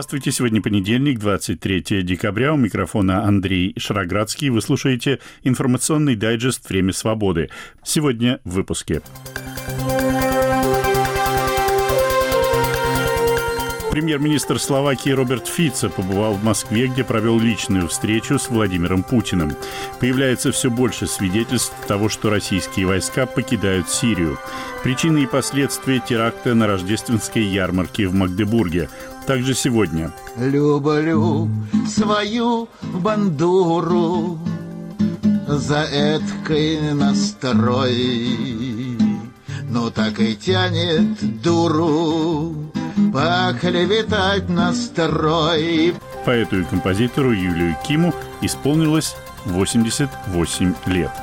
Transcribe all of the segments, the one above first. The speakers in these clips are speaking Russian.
Здравствуйте, сегодня понедельник, 23 декабря, у микрофона Андрей Шароградский. Вы слушаете информационный дайджест «Время свободы». Сегодня в выпуске. Премьер-министр Словакии Роберт Фицо побывал в Москве, где провел личную встречу с Владимиром Путиным. Появляется все больше свидетельств того, что российские войска покидают Сирию. Причины и последствия теракта на рождественской ярмарке в Магдебурге. Также сегодня. Люблю свою бандуру за эткой настрой, но так и тянет дуру поклеветать настрой. Поэту и композитору Юлию Киму исполнилось 88 лет.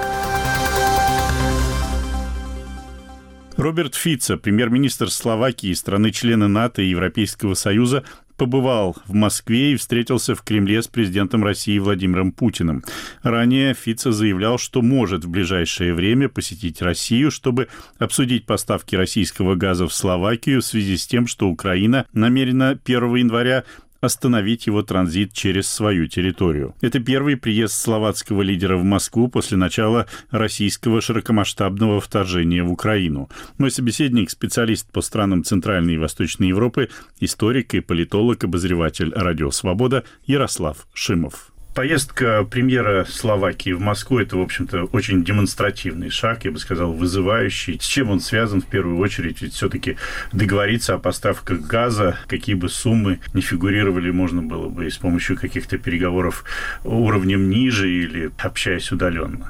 Роберт Фицо, премьер-министр Словакии, страны-члены НАТО и Европейского Союза, побывал в Москве и встретился в Кремле с президентом России Владимиром Путиным. Ранее Фицо заявлял, что может в ближайшее время посетить Россию, чтобы обсудить поставки российского газа в Словакию в связи с тем, что Украина намерена 1 января остановить его транзит через свою территорию. Это первый приезд словацкого лидера в Москву после начала российского широкомасштабного вторжения в Украину. Мой собеседник – специалист по странам Центральной и Восточной Европы, историк и политолог, обозреватель «Радио Свобода» Ярослав Шимов. Поездка премьера Словакии в Москву – это, в общем-то, очень демонстративный шаг, я бы сказал, вызывающий. С чем он связан, в первую очередь? Ведь все-таки договориться о поставках газа, какие бы суммы не фигурировали, можно было бы и с помощью каких-то переговоров уровнем ниже или общаясь удаленно.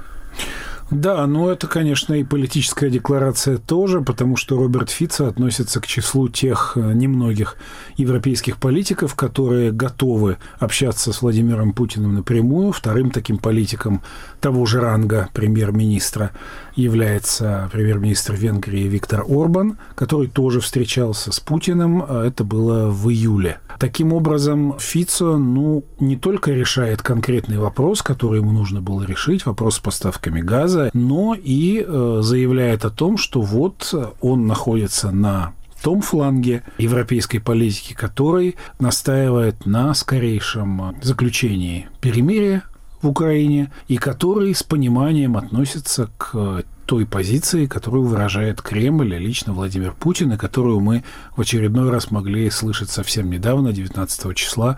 Да, но это, конечно, и политическая декларация тоже, потому что Роберт Фицо относится к числу тех немногих европейских политиков, которые готовы общаться с Владимиром Путиным напрямую. Вторым таким политиком того же ранга премьер-министра является премьер-министр Венгрии Виктор Орбан, который тоже встречался с Путиным. Это было в июле. Таким образом, Фицо, не только решает конкретный вопрос, который ему нужно было решить, вопрос с поставками газа, но и заявляет о том, что вот он находится на том фланге европейской политики, который настаивает на скорейшем заключении перемирия в Украине и который с пониманием относится к той позиции, которую выражает Кремль, лично Владимир Путин, и которую мы в очередной раз могли слышать совсем недавно, 19 числа,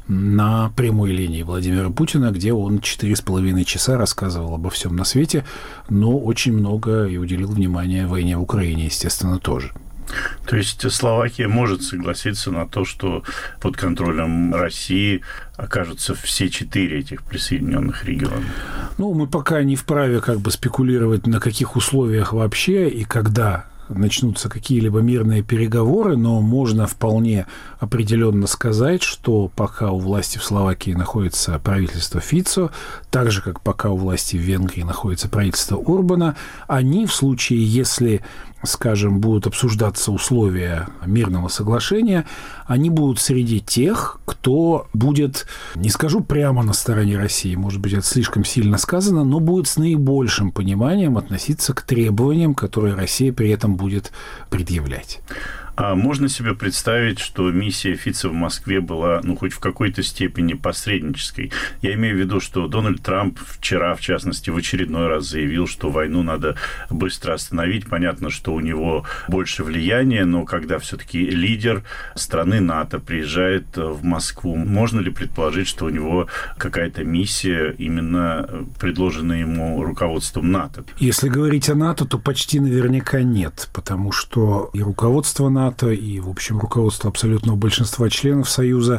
на прямой линии Владимира Путина, где он 4,5 часа рассказывал обо всем на свете, но очень много и уделил внимания войне в Украине, естественно, тоже. То есть Словакия может согласиться на то, что под контролем России окажутся все 4 этих присоединенных региона? Мы пока не вправе спекулировать, на каких условиях вообще и когда начнутся какие-либо мирные переговоры, но можно вполне определенно сказать, что пока у власти в Словакии находится правительство Фицо, так же, как пока у власти в Венгрии находится правительство Орбана, они в случае, если, скажем, будут обсуждаться условия мирного соглашения, они будут среди тех, кто будет, не скажу прямо на стороне России, может быть, это слишком сильно сказано, но будет с наибольшим пониманием относиться к требованиям, которые Россия при этом будет предъявлять. А можно себе представить, что миссия Фицо в Москве была, хоть в какой-то степени посреднической? Я имею в виду, что Дональд Трамп вчера, в частности, в очередной раз заявил, что войну надо быстро остановить. Понятно, что у него больше влияния, но когда все-таки лидер страны НАТО приезжает в Москву, можно ли предположить, что у него какая-то миссия, именно предложенная ему руководством НАТО? Если говорить о НАТО, то почти наверняка нет, потому что и руководство НАТО, и, в общем, руководство абсолютного большинства членов Союза,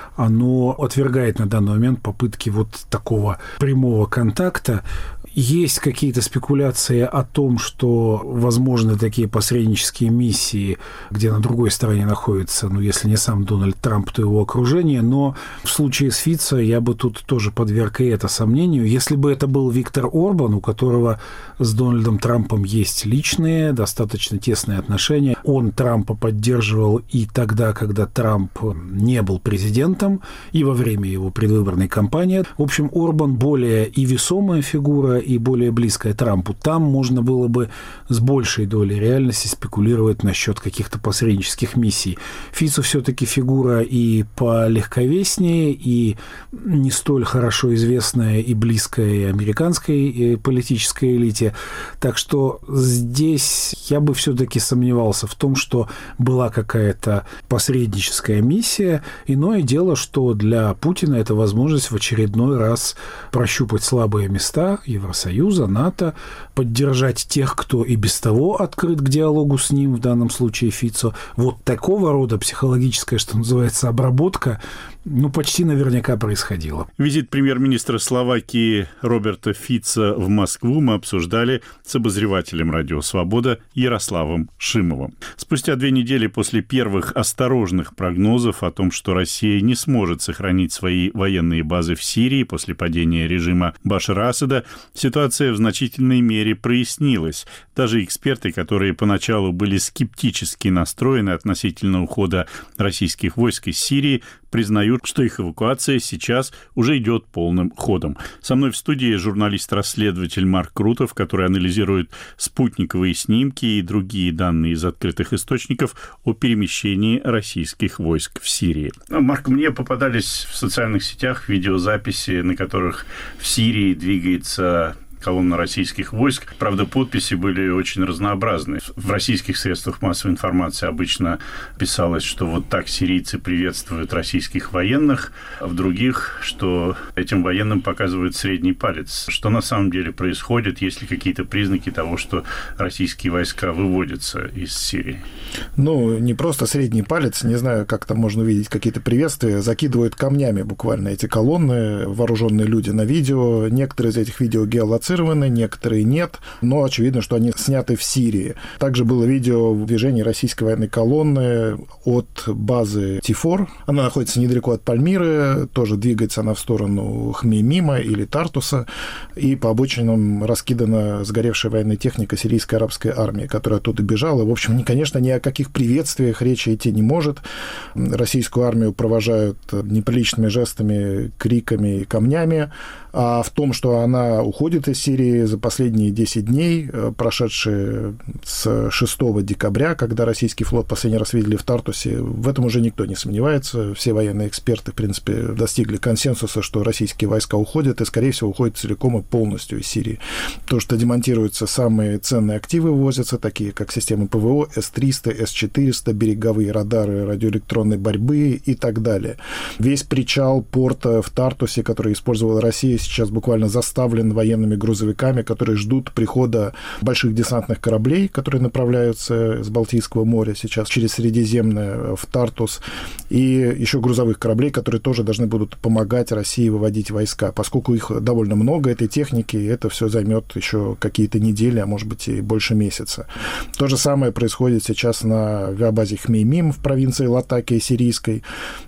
оно отвергает на данный момент попытки такого прямого контакта. Есть какие-то спекуляции о том, что возможны такие посреднические миссии, где на другой стороне находится, если не сам Дональд Трамп, то его окружение, но в случае с Фицо я бы тут тоже подверг и это сомнению. Если бы это был Виктор Орбан, у которого с Дональдом Трампом есть личные, достаточно тесные отношения, он Трампа поддерживал и тогда, когда Трамп не был президентом, и во время его предвыборной кампании. В общем, Орбан более и весомая фигура, и более близкое Трампу. Там можно было бы с большей долей реальности спекулировать насчет каких-то посреднических миссий. Фицо все-таки фигура и полегковеснее, и не столь хорошо известная и близкая американской политической элите. Так что здесь я бы все-таки сомневался в том, что была какая-то посредническая миссия. Иное дело, что для Путина это возможность в очередной раз прощупать слабые места Евросоюза, НАТО, поддержать тех, кто и без того открыт к диалогу с ним, в данном случае Фицо. Вот такого рода психологическая, что называется, обработка, почти наверняка происходила. Визит премьер-министра Словакии Роберта Фица в Москву мы обсуждали с обозревателем «Радио Свобода» Ярославом Шимовым. Спустя 2 недели после первых осторожных прогнозов о том, что Россия не сможет сохранить свои военные базы в Сирии после падения режима Башара Асада, ситуация в значительной мере прояснилась. Даже эксперты, которые поначалу были скептически настроены относительно ухода российских войск из Сирии, признают, что их эвакуация сейчас уже идет полным ходом. Со мной в студии журналист-расследователь Марк Крутов, который анализирует спутниковые снимки и другие данные из открытых источников о перемещении российских войск в Сирии. Марк, мне попадались в социальных сетях видеозаписи, на которых в Сирии двигается колонна российских войск. Правда, подписи были очень разнообразные. В российских средствах массовой информации обычно писалось, что вот так сирийцы приветствуют российских военных, а в других, что этим военным показывают средний палец. Что на самом деле происходит? Есть ли какие-то признаки того, что российские войска выводятся из Сирии? Не просто средний палец, не знаю, как там можно увидеть какие-то приветствия, закидывают камнями буквально эти колонны, вооруженные люди на видео. Некоторые из этих видео геолоцированы, некоторые нет, но очевидно, что они сняты в Сирии. Также было видео движения российской военной колонны от базы Тифор. Она находится недалеко от Пальмиры, тоже двигается она в сторону Хмеймима или Тартуса, и по обочинам раскидана сгоревшая военная техника сирийской арабской армии, которая оттуда бежала. В общем, конечно, ни о каких приветствиях речи идти не может. Российскую армию провожают неприличными жестами, криками и камнями. А в том, что она уходит из Сирии за последние 10 дней, прошедшие с 6 декабря, когда российский флот последний раз видели в Тартусе, в этом уже никто не сомневается. Все военные эксперты, в принципе, достигли консенсуса, что российские войска уходят, и, скорее всего, уходят целиком и полностью из Сирии. То, что демонтируются самые ценные активы, вывозятся, такие как системы ПВО, С-300, С-400, береговые радары радиоэлектронной борьбы и так далее. Весь причал порта в Тартусе, который использовала Россия, сейчас буквально заставлен военными грузовиками, которые ждут прихода больших десантных кораблей, которые направляются с Балтийского моря сейчас через Средиземное в Тартус, и еще грузовых кораблей, которые тоже должны будут помогать России выводить войска. Поскольку их довольно много, этой техники, это все займет еще какие-то недели, а может быть и больше месяца. То же самое происходит сейчас на авиабазе Хмеймим в провинции Латакия сирийской.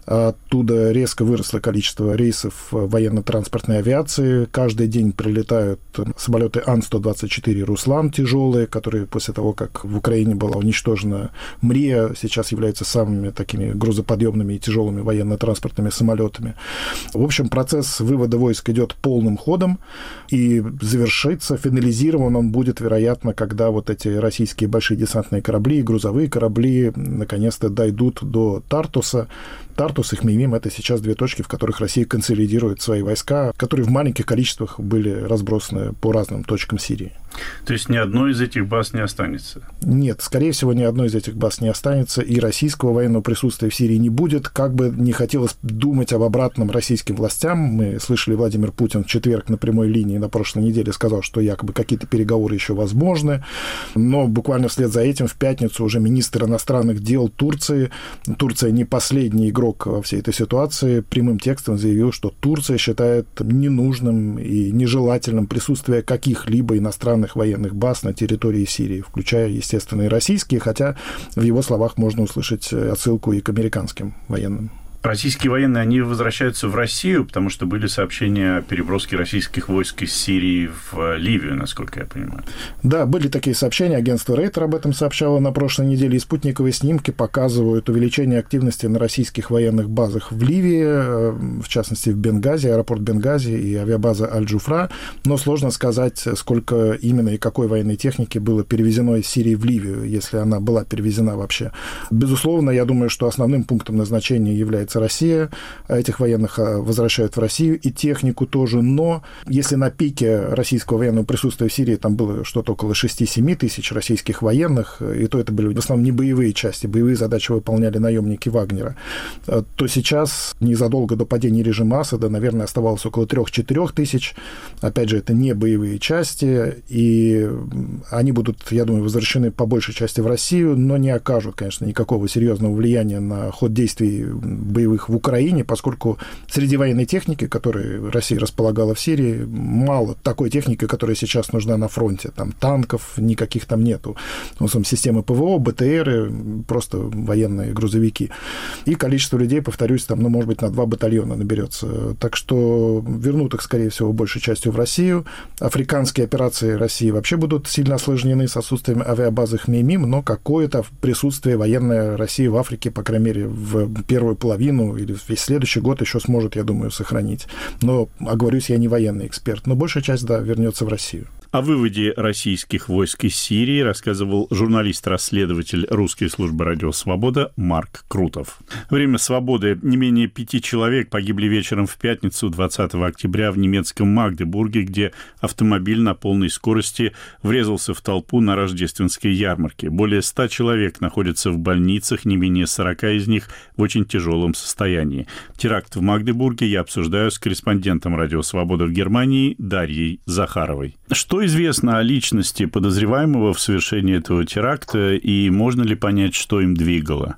Оттуда резко выросло количество рейсов военно-транспортной авиации. Каждый день прилетают самолеты Ан-124 «Руслан» тяжелые, которые после того, как в Украине была уничтожена МРИА, сейчас являются самыми такими грузоподъемными и тяжелыми военно-транспортными самолетами. В общем, процесс вывода войск идет полным ходом, и завершится, финализирован он будет, вероятно, когда вот эти российские большие десантные корабли и грузовые корабли наконец-то дойдут до Тартуса. Тартус и Хмеймим — это сейчас 2 точки, в которых Россия консолидирует свои войска, которые в маленьких количествах были разбросаны по разным точкам Сирии. То есть ни одной из этих баз не останется? Нет, скорее всего, ни одной из этих баз не останется, и российского военного присутствия в Сирии не будет. Как бы не хотелось думать об обратном российским властям, мы слышали, Владимир Путин в четверг на прямой линии на прошлой неделе сказал, что якобы какие-то переговоры еще возможны, но буквально вслед за этим в пятницу уже министр иностранных дел Турции, Турция не последний игрок во всей этой ситуации, прямым текстом заявил, что Турция считает ненужным и нежелательным присутствие каких-либо иностранных военных баз на территории Сирии, включая, естественно, и российские, хотя в его словах можно услышать отсылку и к американским военным. Российские военные, они возвращаются в Россию, потому что были сообщения о переброске российских войск из Сирии в Ливию, насколько я понимаю. Да, были такие сообщения. Агентство Рейтер об этом сообщало на прошлой неделе. И спутниковые снимки показывают увеличение активности на российских военных базах в Ливии, в частности, в Бенгази, аэропорт Бенгази и авиабаза Аль-Джуфра. Но сложно сказать, сколько именно и какой военной техники было перевезено из Сирии в Ливию, если она была перевезена вообще. Безусловно, я думаю, что основным пунктом назначения является Россия. Этих военных возвращают в Россию, и технику тоже. Но если на пике российского военного присутствия в Сирии там было что-то около 6-7 тысяч российских военных, и то это были в основном не боевые части, боевые задачи выполняли наемники Вагнера, то сейчас, незадолго до падения режима Асада, наверное, оставалось около 3-4 тысяч. Опять же, это не боевые части, и они будут, я думаю, возвращены по большей части в Россию, но не окажут, конечно, никакого серьезного влияния на ход действий боевых в Украине, поскольку среди военной техники, которой Россия располагала в Сирии, мало такой техники, которая сейчас нужна на фронте. Там танков никаких там нету. В основном системы ПВО, БТРы, просто военные грузовики. И количество людей, повторюсь, там, может быть, на 2 батальона наберется. Так что вернут их, скорее всего, большей частью в Россию. Африканские операции России вообще будут сильно осложнены с отсутствием авиабазы Хмеймим, но какое-то присутствие военной России в Африке, по крайней мере, в первую половину или весь следующий год еще сможет, я думаю, сохранить. Но, оговорюсь, я не военный эксперт. Но большая часть, да, вернется в Россию. О выводе российских войск из Сирии рассказывал журналист-расследователь русской службы «Радио Свобода» Марк Крутов. Время свободы. Не менее 5 человек погибли вечером в пятницу 20 октября в немецком Магдебурге, где автомобиль на полной скорости врезался в толпу на рождественской ярмарке. Более 100 человек находятся в больницах, не менее 40 из них в очень тяжелом состоянии. Теракт в Магдебурге я обсуждаю с корреспондентом «Радио Свобода» в Германии Дарьей Захаровой. Что известно о личности подозреваемого в совершении этого теракта, и можно ли понять, что им двигало?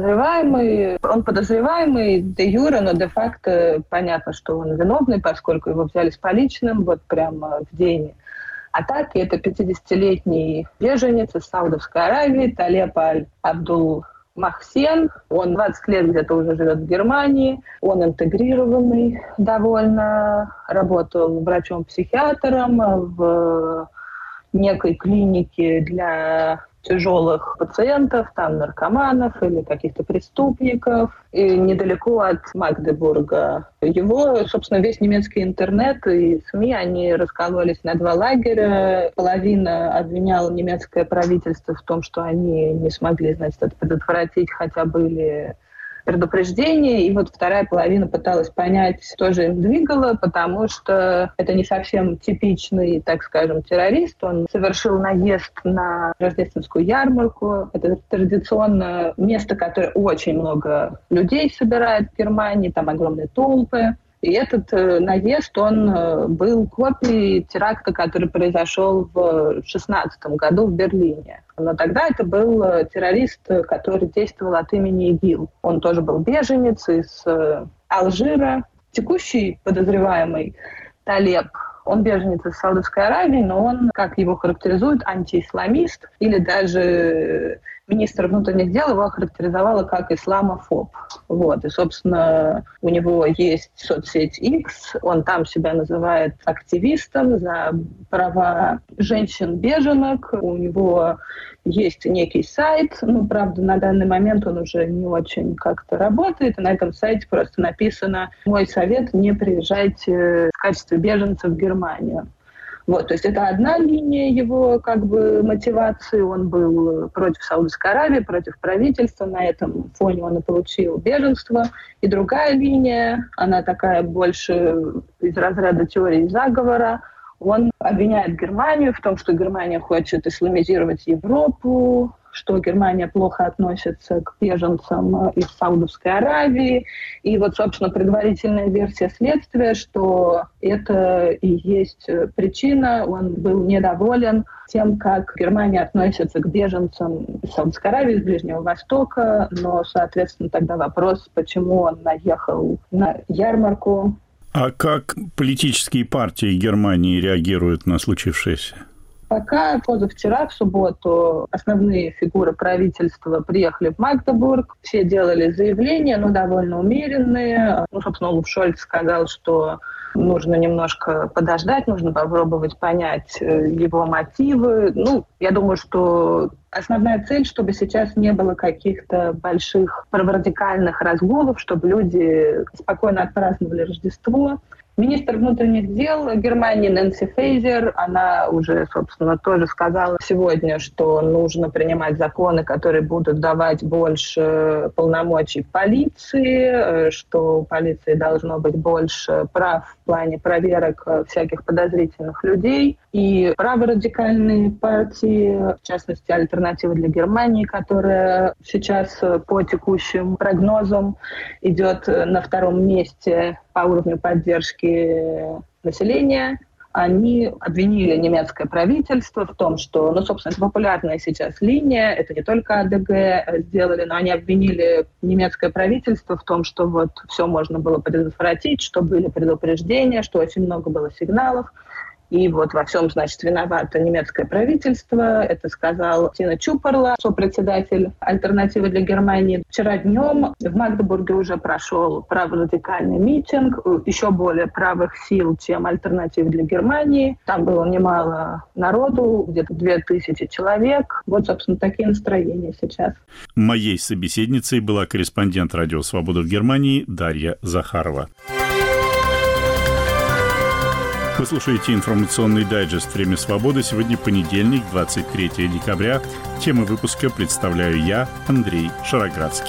Он подозреваемый де юре, но де-факто понятно, что он виновный, поскольку его взяли с поличным вот прямо в день атаки. Это 50-летний беженец из Саудовской Аравии Талеб Аль-Абдул Махсен. Он 20 лет где-то уже живет в Германии. Он интегрированный довольно. Работал врачом-психиатром в некой клинике для тяжелых пациентов, там наркоманов или каких-то преступников. И недалеко от Магдебурга. Его, собственно, весь немецкий интернет и СМИ, они раскололись на 2 лагеря. Половина обвиняла немецкое правительство в том, что они не смогли, значит, это предотвратить, хотя были предупреждения, и вот вторая половина пыталась понять, что же им двигало, потому что это не совсем типичный, так скажем, террорист. Он совершил наезд на рождественскую ярмарку. Это традиционно место, которое очень много людей собирает в Германии, там огромные толпы. И этот наезд, он был копией теракта, который произошел в 2016 году в Берлине. Но тогда это был террорист, который действовал от имени ИГИЛ. Он тоже был беженец из Алжира. Текущий подозреваемый Талеб, он беженец из Саудовской Аравии, но он, как его характеризуют, антиисламист, или даже министр внутренних дел его охарактеризовала как исламофоб. Вот. И, собственно, у него есть соцсеть X, он там себя называет активистом за права женщин-беженок, у него есть некий сайт, правда, на данный момент он уже не очень как-то работает, и на этом сайте просто написано «Мой совет, не приезжайте в качестве беженцев в Германию». Вот, то есть это одна линия его мотивации. Он был против Саудовской Аравии, против правительства. На этом фоне он и получил беженство. И другая линия, она такая больше из разряда теории заговора. Он обвиняет Германию в том, что Германия хочет исламизировать Европу, что Германия плохо относится к беженцам из Саудовской Аравии. И вот, собственно, предварительная версия следствия, что это и есть причина. Он был недоволен тем, как Германия относится к беженцам из Саудовской Аравии, из Ближнего Востока. Но, соответственно, тогда вопрос, почему он наехал на ярмарку. А как политические партии Германии реагируют на случившееся? Пока позавчера, в субботу, основные фигуры правительства приехали в Магдебург, все делали заявления, но довольно умеренные. Собственно, Олаф Шольц сказал, что нужно немножко подождать, нужно попробовать понять его мотивы. Я думаю, что основная цель, чтобы сейчас не было каких-то больших праворадикальных разгулов, чтобы люди спокойно отпраздновали Рождество. Министр внутренних дел Германии Нэнси Фейзер, она уже, собственно, тоже сказала сегодня, что нужно принимать законы, которые будут давать больше полномочий полиции, что у полиции должно быть больше прав в плане проверок всяких подозрительных людей. И праворадикальные партии, в частности, «Альтернатива для Германии», которая сейчас по текущим прогнозам идет на втором месте по уровню поддержки населения, они обвинили немецкое правительство в том, что, собственно, это популярная сейчас линия, это не только АДГ сделали, но они обвинили немецкое правительство в том, что вот все можно было предотвратить, что были предупреждения, что очень много было сигналов. И вот во всем, значит, виновато немецкое правительство. Это сказал Тина Чупарла, сопредседатель «Альтернативы для Германии». Вчера днем в Магдебурге уже прошел праворадикальный митинг, еще более правых сил, чем «Альтернативы для Германии». Там было немало народу, где-то 2000 человек. Вот, собственно, такие настроения сейчас. Моей собеседницей была корреспондент «Радио Свобода» в Германии Дарья Захарова. Вы слушаете информационный дайджест «Время свободы». Сегодня понедельник, 23 декабря. Темы выпуска представляю я, Андрей Шароградский.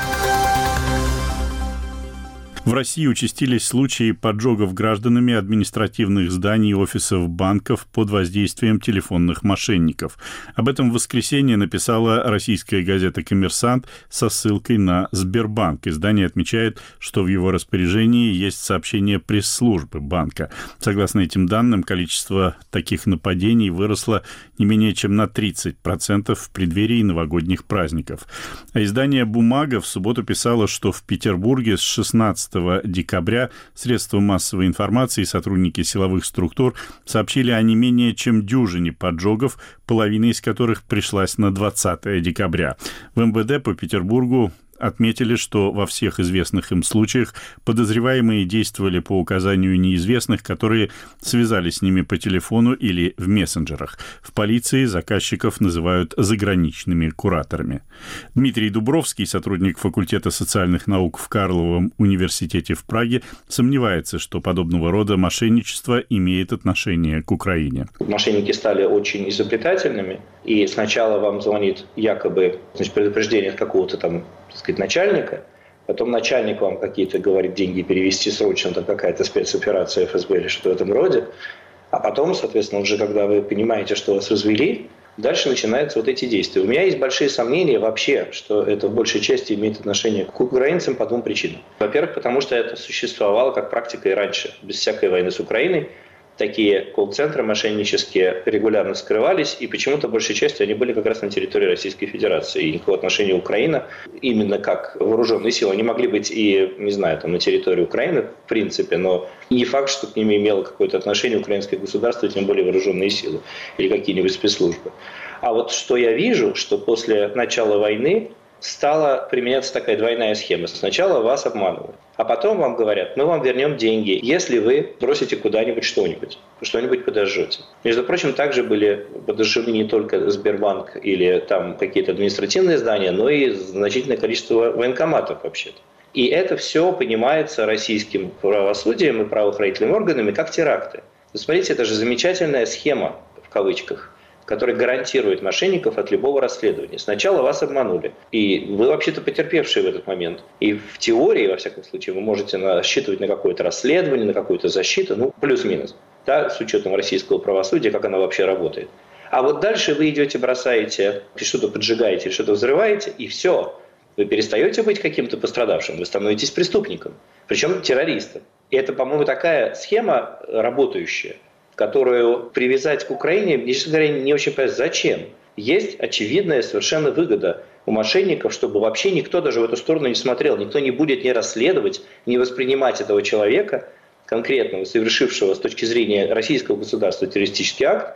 В России участились случаи поджогов гражданами административных зданий и офисов банков под воздействием телефонных мошенников. Об этом в воскресенье написала российская газета «Коммерсант» со ссылкой на Сбербанк. Издание отмечает, что в его распоряжении есть сообщение пресс-службы банка. Согласно этим данным, количество таких нападений выросло не менее чем на 30% в преддверии новогодних праздников. А издание «Бумага» в субботу писало, что в Петербурге с 16 декабря средства массовой информации и сотрудники силовых структур сообщили о не менее чем дюжине поджогов, половина из которых пришлась на 20 декабря. В МВД по Петербургу отметили, что во всех известных им случаях подозреваемые действовали по указанию неизвестных, которые связались с ними по телефону или в мессенджерах. В полиции заказчиков называют заграничными кураторами. Дмитрий Дубровский, сотрудник факультета социальных наук в Карловом университете в Праге, сомневается, что подобного рода мошенничество имеет отношение к Украине. Мошенники стали очень изобретательными, и сначала вам звонит якобы предупреждение от какого-то там, так сказать, начальника, потом начальник вам какие-то говорит деньги перевести срочно, там какая-то спецоперация ФСБ или что-то в этом роде, а потом, соответственно, уже когда вы понимаете, что вас развели, дальше начинаются вот эти действия. У меня есть большие сомнения вообще, что это в большей части имеет отношение к украинцам по двум причинам. Во-первых, потому что это существовало как практика и раньше, без всякой войны с Украиной. Такие колл-центры мошеннические регулярно скрывались, и почему-то большей частью они были как раз на территории Российской Федерации. И никакого отношения Украина, именно как вооруженные силы, они могли быть и, не знаю, там на территории Украины, в принципе, но не факт, что к ним имело какое-то отношение украинское государство, тем более вооруженные силы или какие-нибудь спецслужбы. А вот что я вижу, что после начала войны стала применяться такая двойная схема. Сначала вас обманывают, а потом вам говорят, мы вам вернем деньги, если вы бросите куда-нибудь что-нибудь подожжете. Между прочим, также были подожжены не только Сбербанк или там какие-то административные здания, но и значительное количество военкоматов вообще-то. И это все понимается российским правосудием и правоохранительными органами как теракты. Вы смотрите, это же замечательная схема, в кавычках, который гарантирует мошенников от любого расследования. Сначала вас обманули, и вы вообще-то потерпевшие в этот момент. И в теории, во всяком случае, вы можете рассчитывать на какое-то расследование, на какую-то защиту, плюс-минус, да, с учетом российского правосудия, как оно вообще работает. А вот дальше вы идете, бросаете, что-то поджигаете, что-то взрываете, и все. Вы перестаете быть каким-то пострадавшим, вы становитесь преступником, причем террористом. И это, по-моему, такая схема работающая, которую привязать к Украине, честно говоря, не очень понятно, зачем. Есть очевидная совершенно выгода у мошенников, чтобы вообще никто даже в эту сторону не смотрел, никто не будет ни расследовать, ни воспринимать этого человека, конкретного, совершившего с точки зрения российского государства террористический акт,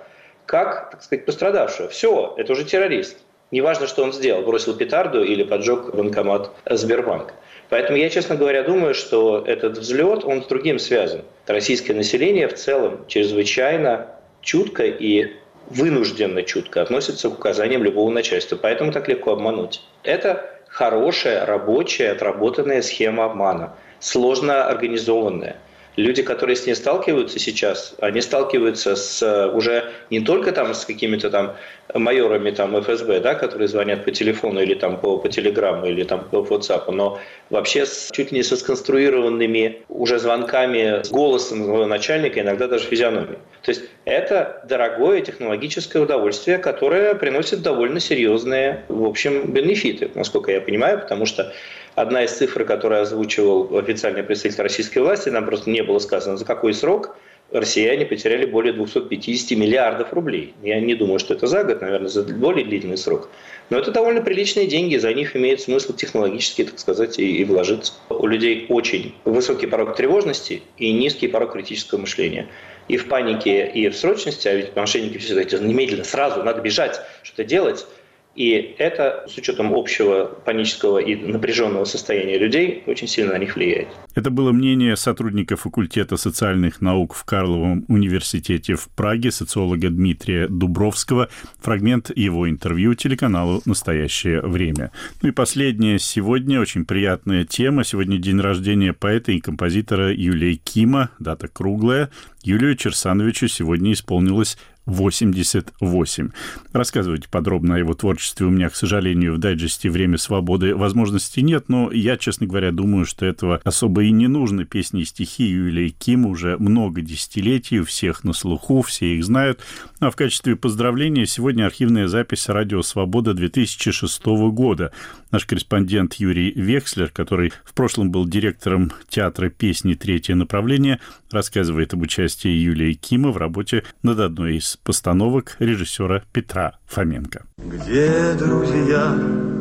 как, так сказать, пострадавшего. Все, это уже террорист. Неважно, что он сделал, бросил петарду или поджег банкомат Сбербанка. Поэтому я, честно говоря, думаю, что этот взлет, он с другим связан. Российское население в целом чрезвычайно чутко и вынужденно чутко относится к указаниям любого начальства. Поэтому так легко обмануть. Это хорошая, рабочая, отработанная схема обмана, сложно организованная. Люди, которые с ней сталкиваются сейчас, они сталкиваются с уже не только там с какими-то там майорами там ФСБ, да, которые звонят по телефону или там по телеграмму или там по WhatsApp, но вообще чуть ли не со сконструированными уже звонками с голосом своего начальника, иногда даже физиономией. То есть это дорогое технологическое удовольствие, которое приносит довольно серьезные, в общем, бенефиты, насколько я понимаю, потому что одна из цифр, которую озвучивал официальный представитель российской власти, нам просто не было сказано, за какой срок россияне потеряли более 250 миллиардов рублей. Я не думаю, что это за год, наверное, за более длительный срок. Но это довольно приличные деньги, за них имеет смысл технологически, так сказать, и вложиться. У людей очень высокий порог тревожности и низкий порог критического мышления. И в панике, и в срочности, а ведь мошенники все это немедленно, сразу, надо бежать, что-то делать. И это, с учетом общего панического и напряженного состояния людей, очень сильно на них влияет. Это было мнение сотрудника факультета социальных наук в Карловом университете в Праге, социолога Дмитрия Дубровского. Фрагмент его интервью телеканалу «Настоящее время». Ну и последняя сегодня очень приятная тема. Сегодня день рождения поэта и композитора Юлия Кима. Дата круглая. Юлию Черсановичу сегодня исполнилось 88. Рассказывать подробно о его творчестве у меня, к сожалению, в дайджесте «Время свободы» возможности нет, но я, честно говоря, думаю, что этого особо и не нужно. Песни и стихи Юлии Кима уже много десятилетий, у всех на слуху, все их знают. А в качестве поздравления сегодня архивная запись «Радио Свобода» 2006 года. Наш корреспондент Юрий Векслер, который в прошлом был директором театра песни «Третье направление», рассказывает об участии Юлии Кима в работе над одной из постановок режиссера Петра Фоменко. Где друзья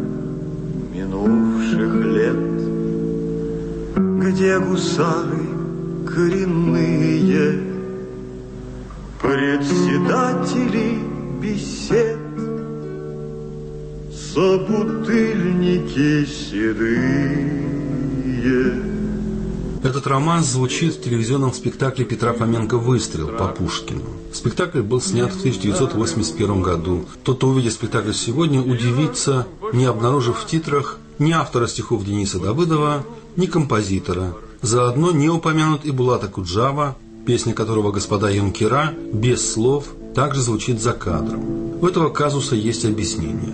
минувших лет? Где гусары коренные? Председатели бесед, собутыльники седые. Этот романс звучит в телевизионном спектакле Петра Фоменко «Выстрел» по Пушкину. Спектакль был снят в 1981 году. Тот, кто увидит спектакль сегодня, удивится, не обнаружив в титрах ни автора стихов Дениса Давыдова, ни композитора. Заодно не упомянут и Булата Куджава, песня которого «Господа юнкера» без слов также звучит за кадром. У этого казуса есть объяснение.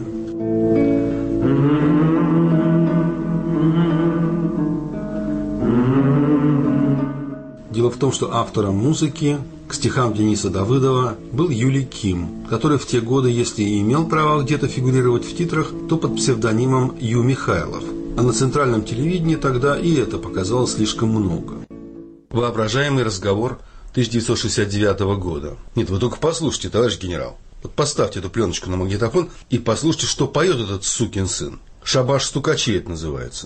Дело в том, что автором музыки к стихам Дениса Давыдова был Юлий Ким, который в те годы, если и имел право где-то фигурировать в титрах, то под псевдонимом Ю. Михайлов. А на центральном телевидении тогда и это показалось слишком много. Воображаемый разговор 1969 года. Нет, вы только послушайте, товарищ генерал. Вот поставьте эту пленочку на магнитофон и послушайте, что поет этот сукин сын. «Шабаш стукачей» это называется.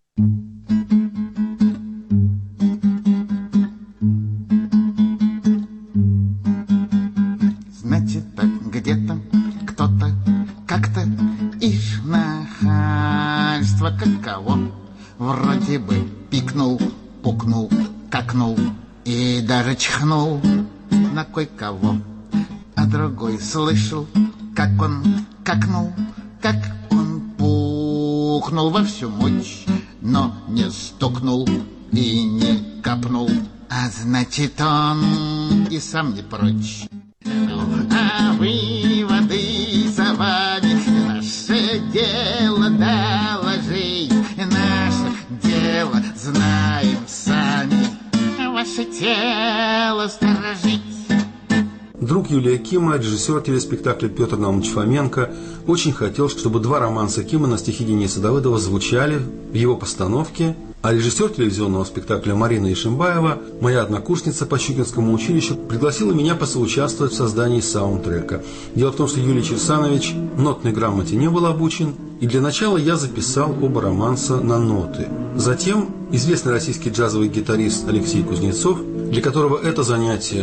Значит, так где-то кто-то как-то ишь нахальство каково. Вроде бы пикнул, пукнул, какнул и даже чихнул на кое-кого. А другой слышал, как он какнул, как он пухнул во всю мощь, но не стукнул и не капнул. А значит, он и сам не прочь. А выводы за вами, наше дело доложить, наше дело знаем сами, ваше тело сторожить. Друг Юлия Кима, режиссер телеспектакля Петр Наумович Фоменко, очень хотел, чтобы два романса Кима на стихи Дениса Давыдова звучали в его постановке, а режиссер телевизионного спектакля Марина Ишимбаева, моя однокурсница по Щукинскому училищу, пригласила меня посоучаствовать в создании саундтрека. Дело в том, что Юлий Черсанович нотной грамоте не был обучен, и для начала я записал оба романса на ноты. Затем известный российский джазовый гитарист Алексей Кузнецов, для которого это занятие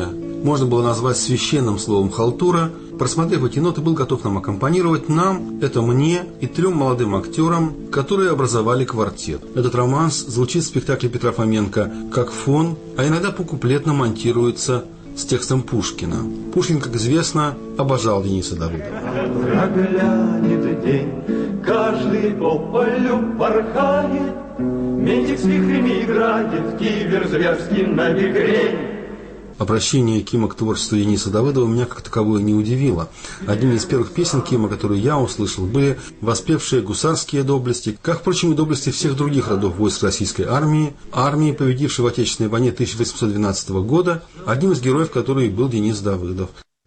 можно было назвать священным словом «халтура», просмотрев эти ноты, был готов нам аккомпанировать, нам, это мне и 3 молодым актерам, которые образовали квартет. Этот романс звучит в спектакле Петра Фоменко как фон, а иногда покуплетно монтируется с текстом Пушкина. Пушкин, как известно, обожал Дениса Давыдова. Заглянет день, каждый по полю порхает, ментик с вихрями играет, кивер зверский на бекрень. Обращение Кима к творчеству Дениса Давыдова меня как таковое не удивило. Одними из первых песен Кима, которые я услышал, были воспевшие гусарские доблести, как, впрочем, и доблести всех других родов войск российской армии, победившей в Отечественной войне 1812 года, одним из героев которой был Денис Давыдов.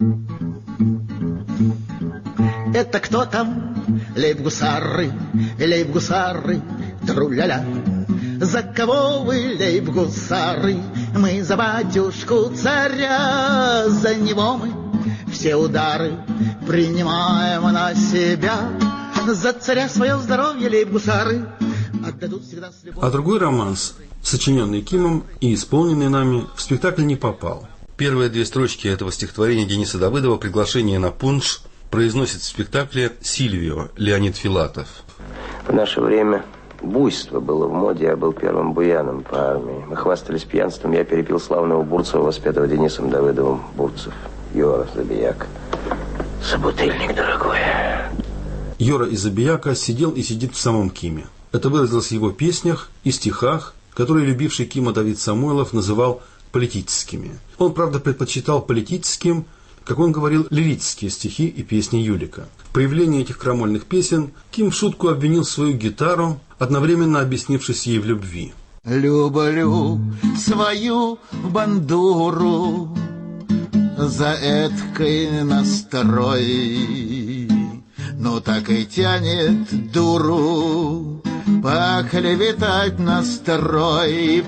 Это кто там? Лейб-гусары, тру-ля-ля. За кого вы, лейб-гусары? Мы за батюшку царя, за него мы все удары принимаем на себя. За царя свое здоровье, лейб-гусары, отдадут всегда с любовью. А другой романс, сочиненный Кимом и исполненный нами, в спектакль не попал. Первые 2 строчки этого стихотворения Дениса Давыдова «Приглашение на пунш» произносит в спектакле Сильвио Леонид Филатов. В наше время буйство было в моде, я был первым буяном по армии. Мы хвастались пьянством, я перепил славного Бурцева, воспетого Денисом Давыдовым. Бурцев, Йора, Забияк. Собутыльник дорогой. Йора из Забияка сидел и сидит в самом Киме. Это выразилось в его песнях и стихах, которые любивший Кима Давид Самойлов называл политическими. Он, правда, предпочитал политическим, как он говорил, лирические стихи и песни Юлика. В появлении этих крамольных песен Ким в шутку обвинил свою гитару, одновременно объяснившись ей в любви. Люблю свою бандуру за эткой настрой, но так и тянет дуру поклеветать настрой,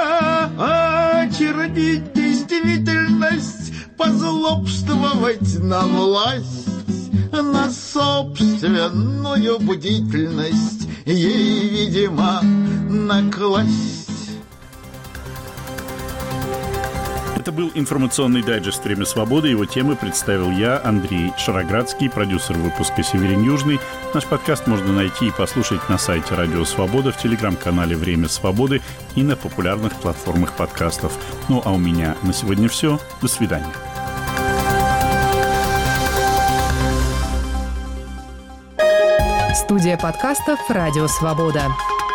очернить действительность, позлобствовать на власть, на собственную бдительность ей, видимо, накласть. Это был информационный дайджест «Время свободы». Его темы представил я, Андрей Шароградский, продюсер выпуска «Северин Южный». Наш подкаст можно найти и послушать на сайте «Радио Свобода», в телеграм-канале «Время свободы» и на популярных платформах подкастов. Ну а у меня на сегодня все. До свидания. Студия подкастов «Радио Свобода».